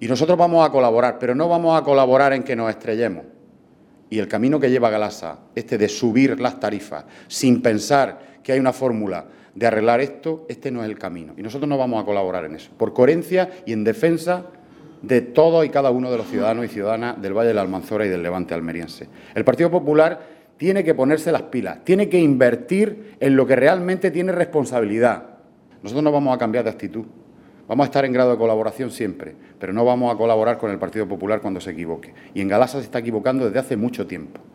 Y nosotros vamos a colaborar, pero no vamos a colaborar en que nos estrellemos. Y el camino que lleva Galasa, de subir las tarifas, sin pensar que hay una fórmula de arreglar esto, no es el camino. Y nosotros no vamos a colaborar en eso, por coherencia y en defensa de todos y cada uno de los ciudadanos y ciudadanas del Valle de la Almanzora y del Levante almeriense. El Partido Popular tiene que ponerse las pilas, tiene que invertir en lo que realmente tiene responsabilidad. Nosotros no vamos a cambiar de actitud. Vamos a estar en grado de colaboración siempre, pero no vamos a colaborar con el Partido Popular cuando se equivoque. Y en Galasa se está equivocando desde hace mucho tiempo.